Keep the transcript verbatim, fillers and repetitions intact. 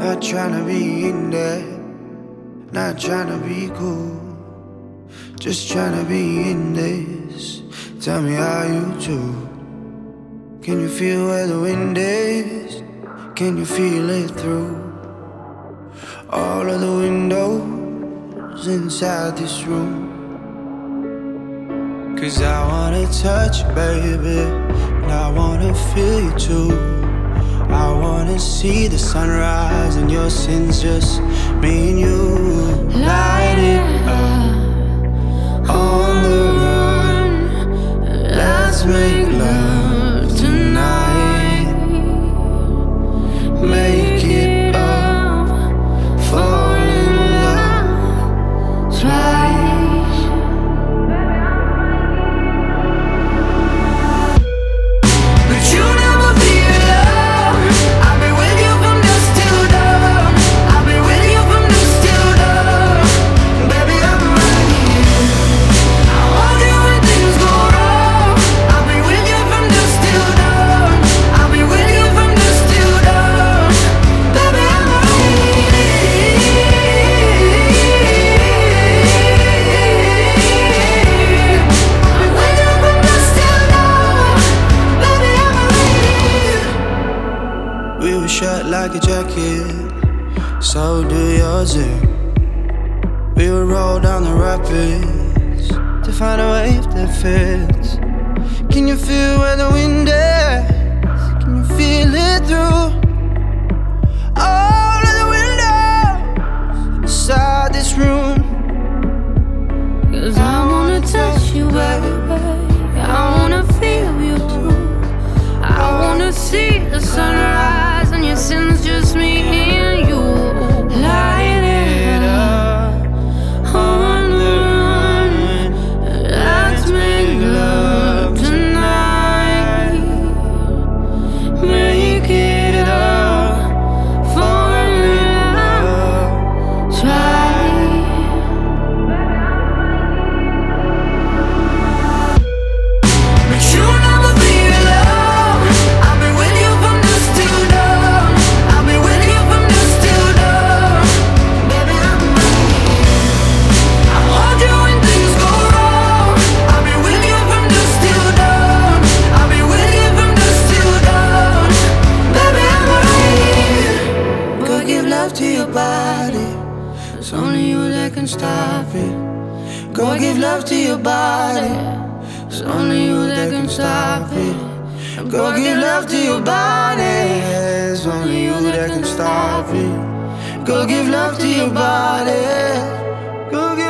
Not tryna be in there, not tryna be cool, just tryna be in this. Tell me how you do. Can you feel where the wind is? Can you feel it through all of the windows inside this room? Cause I wanna touch you, baby, and I wanna feel you too. I wanna see the sunrise and your sins, just me and you. Light it up on the run. Let's make love tonight. Make it up, fall in love twice. But you never be alone. I'll be with you from dusk till dawn. I'll be with you from dusk till dawn. Baby, I'm right here. I hold you when things go wrong. I'll be with you from dusk till dawn. I'll be with you from dusk till dawn. Baby, I'm right here. I'll be with you from dusk till dawn. Baby, I'm right here. We were shut like a jacket, so do yours. eh? We would roll down the rapids to find a wave that fits. Can you feel where the wind is? Can you feel it through all of the windows inside this room? Cause I wanna touch you, baby. I wanna feel you too. I wanna see the sunrise and your sins, just me and you. Light it up on the run. Let's make love tonight. Make it up, fall in love, try. But you never be alone. I'll be with you from dusk till dawn. I'll be with you from dusk till dawn. Baby, I'm right here. I'll hold you when things go wrong. I'll be with you from dusk till dawn. I'll be with you from dusk till dawn. Baby, I'm right here. Go give love to your body, It's only you that can stop it. go give love to your body. It's only you that can stop it. Go give love to your body. It's only you that can stop it. Go give love to your body. Go give